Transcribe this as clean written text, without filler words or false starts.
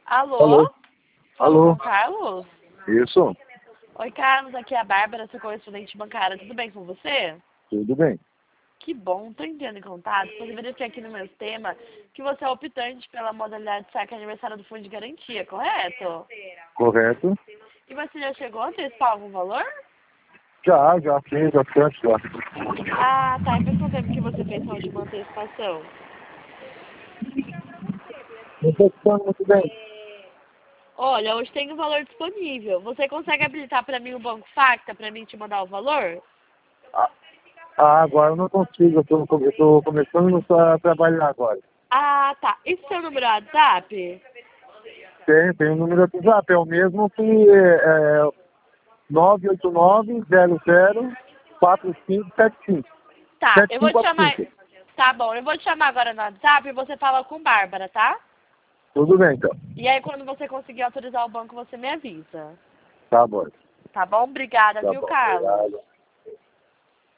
Alô? Alô? Falo com Alô? o Carlos? Isso? Oi, Carlos, aqui é a Bárbara, sua correspondente bancária. Tudo bem com você? Tudo bem. Que bom, tô entrando em contato. Você verificar aqui no meu sistema que você é optante pela modalidade de saque aniversário do Fundo de Garantia, correto? Correto? E você já chegou a antecipar algum valor? Já fiz bastante já. Ah, tá. E faz quanto tempo que você fez a última antecipação? Não estou escutando muito bem. Olha, hoje tem um valor disponível. Você consegue habilitar para mim o Banco Facta para mim te mandar o valor? Agora eu não consigo. Eu tô começando a trabalhar agora. Ah, tá. E seu número é WhatsApp? Tem o número do WhatsApp. É o mesmo que 989-00-4575. Tá, eu vou te chamar. 7545. Tá bom, eu vou te chamar agora no WhatsApp e você fala com Bárbara, tá? Tudo bem, então. E aí quando você conseguir autorizar o banco, você me avisa. Tá bom. Tá bom? Obrigada, Tá viu, bom. Carlos? Obrigado.